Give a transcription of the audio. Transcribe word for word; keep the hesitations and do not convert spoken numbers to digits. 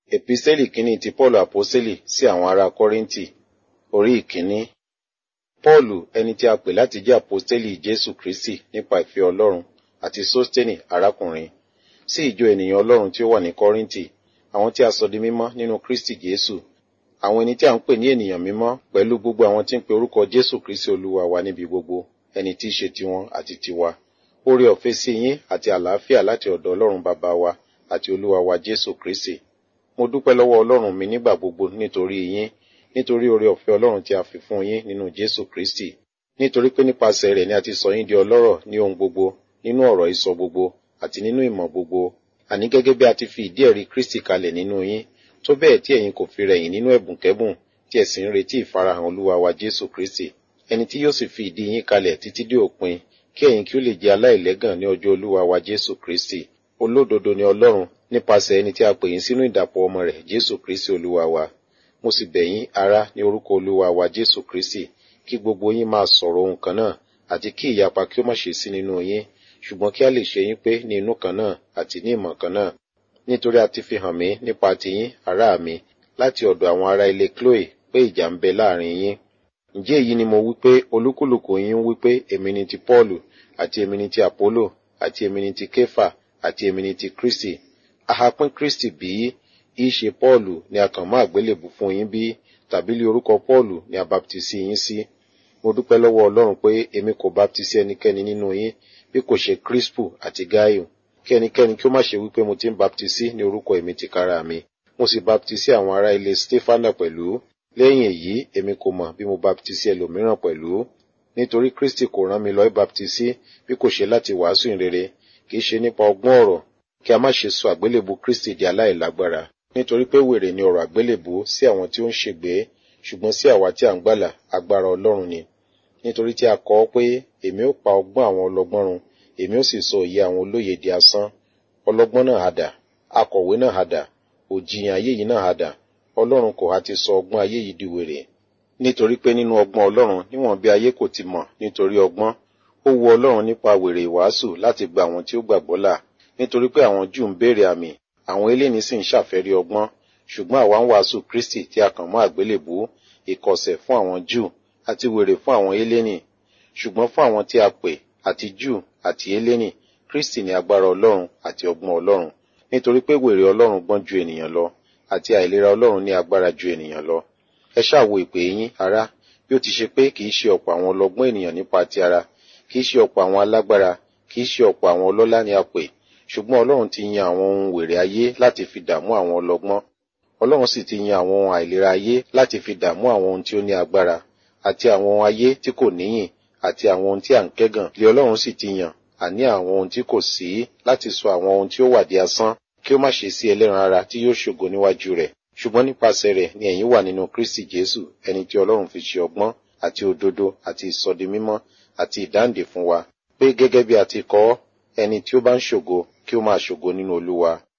Epistẹ́lì kínní ti Pọ́ọ̀lù àpọ́sítélì sí àwọn ará Kọ́ríńtì, orí ìkíní. Pọ́ọ̀lù, ẹni tí a pè láti jẹ́ àpọ́sítélì Jésù Kristi nípa ìfẹ́ Ọlọ́run, àti Sósténì arákùnrin, sí ìjọ ènìyàn Ọlọ́run tí ó wà ní Kọ́ríńtì, àwọn tí a sọ di mímọ́ nínú Kristi Jésù, àwọn ẹni tí a ń pè ní ènìyàn mímọ́, pẹ̀lú gbogbo àwọn tí ń pe orúkọ Jésù Kristi Olúwa wa níbi gbogbo, ẹni tí í ṣe tiwọn àti tiwa. Oore ọ̀fẹ́ sí yín àti àlàáfíà láti ọ̀dọ̀ Ọlọ́run Baba wa àti Olúwa wa Jésù Kristi. Mo dúpẹ́ lọ́wọ́ Ọlọ́run mi nígbà gbogbo nítorí yín, nítorí oore ọ̀fẹ́ Ọlọ́run tí a fi fún yín nínú Jésù Kristi. Nítorí pé nípasẹ̀ rẹ̀ ni a ti sọ yín di ọlọ́rọ̀ ní ohun gbogbo, nínú ọ̀rọ̀ ìsọ gbogbo, àti nínú ìmọ̀ gbogbo. Àní gẹ́gẹ́ bí a ti fi ìdí ẹ̀rí Kristi kalẹ̀ nínú yín, tó bẹ́ẹ̀ tí ẹ̀yin kò fi rẹ̀yìn nínú ẹ̀bùnkẹ́bùn, tí ẹ sì ń retí ìfarahàn Olúwa wa Jésù Kristi, ẹni tí yóò sì fi ìdí yín kalẹ̀ títí dé òpin, kí ẹ̀yin kí ó lè jẹ́ aláìlẹ́gàn ní ọjọ́ Olúwa wa Jésù Kristi. Olódodo ni Ọlọ́run, nípasẹ̀ ẹni tí a pè yín sínú ìdàpọ̀ ọmọ rẹ̀ Jésù Kristi Olúwa wa. Mo sì bẹ̀ yín, ará, ní orúkọ Olúwa wa Jésù Kristi, kí gbogbo yín máa sọ̀rọ̀ ohun kan náà, àti kí ìyapa kí ó má ṣe sí nínú yín, ṣùgbọ́n kí a lè ṣe yín pé ní inú kan náà àti ní ìmọ̀ kan náà. Nítorí a ti fi hàn mí nípa tiyín, ará mi, láti ọ̀dọ̀ àwọn ará ilé Chloe, pé ìjà ń bẹ láàrin yín. Ǹjẹ́ èyí ni mo wí pé olúkúlùkù yín ń wí pé èmi ni ti Pọ́ọ̀lù, àti èmi ni ti Àpólò, àti èmi ni ti Kéfà, àti èmi ni ti Kristi? A ha pín Kristi bí? Í ṣe Pọ́ọ̀lù ni a kàn mọ́ àgbélébù fún yín bí? Tàbí lé orúkọ Pọ́ọ̀lù ni a baptisi yín sí? Mo dúpẹ́ lọ́wọ́ Ọlọ́run pé èmi kò baptisi ẹnikẹ́ni nínú yín, bí kò ṣe Crispu àti Gaiu. Kí ẹnikẹ́ni kí ó má ṣe wípé mo ti ń baptisi ní orúkọ èmi tìkára mi. Mo sì baptisi àwọn ará ilé Stefana pẹ̀lú. Lẹ́yìn èyí, èmi kò mọ̀ bí mo baptisi ẹlòmíràn pẹ̀lú. Nítorí Kristi kò rán mi lọ baptisi, bí kò ṣe láti wàásù ìrere, kì í ṣe nípa ọgbọ́n ọ̀rọ̀, kí a má ṣe sọ àgbélébù Kristi di aláìlágbára. Nítorí pé wèrè ni ọ̀rọ̀ àgbélébù sí àwọn tí ó ń ṣègbé, ṣùgbọ́n sí àwa tí à ń gbàlà, agbára Ọlọ́run ni. Nítorí tí a kọ ọ́ pé, èmi ó pa ọgbọ́n àwọn ọlọ́gbọ́n run, èmi ó sì sọ òye àwọn olóye di asán. Ọlọ́gbọ́n náà hadà, akọ̀wé náà hadà, òjìyàn ayé yìí náà hadà. Ọlọ́run kò ha ti sọ ọgbọ́n ayé yìí di wèrè? Nítorí pé nínú ọgbọ́n Ọlọ́run, níwọ̀n bí ayé kò ti mọ̀ nítorí ọgbọ́n, ó wu Ọlọ́run nípa wèrè ìwàásù láti gba àwọn tí ó gbàgbọ́ là. Nítorí pé àwọn Júù ń béèrè àmì, àwọn eléni sì ń ṣàfẹ́rí ọgbọ́n, ṣùgbọ́n àwa ń wàásù Kristi tí a kàn mọ́ àgbélébù, ìkọ̀sẹ̀ fún àwọn Júù àti wèrè fún àwọn eléni. Ṣùgbọ́n fún àwọn tí a pè, àti Júù àti eléni, Kristi ni agbára Ọlọ́run àti ọgbọ́n Ọlọ́run. Nítorí pé wèrè Ọlọ́run gbọ́n ju ènìyàn lọ, àti àìlera Ọlọ́run ní agbára ju ènìyàn lọ. Ẹ ṣáà wo ìpè yín, ará, bí ó ti ṣe pé kì í ṣe ọ̀pọ̀ àwọn ọlọ́gbọ́n ènìyàn nípa ti ara, kì í ṣe ọ̀pọ̀ àwọn alágbára, kì í ṣe ọ̀pọ̀ àwọn ọlọ́lá ni a pè, ṣùgbọ́n Ọlọ́run ti yan àwọn ohun wèrè ayé láti fi dààmú àwọn ọlọ́gbọ́n. Ọlọ́run sì ti yan àwọn ohun àìlera ayé láti fi dààmú àwọn ohun tí ó ní agbára, àti àwọn ohun ayé tí kò níyìn, àti àwọn ohun tí à ń kẹ́gàn, lé Ọlọ́run sì ti yàn, àní àwọn ohun tí kò sí, láti sọ àwọn ohun tí ó wà di asán, kí ó má ṣe sí ẹlẹ́ran ara tí yóò ṣògo níwájú rẹ̀. Ṣùgbọ́n nípasẹ̀ rẹ̀ ni ẹ̀yin wà nínú Kristi Jésù, ẹni tí Ọlọ́run fi ṣe ọgbọ́n, àti òdodo, àti ìsọdimímọ́, àti ìdáǹdè fún wa, pé gẹ́gẹ́ bí a ti kọ ọ́, ẹni tí ó bá ń ṣògo, kí ó máa ṣògo nínú Olúwa.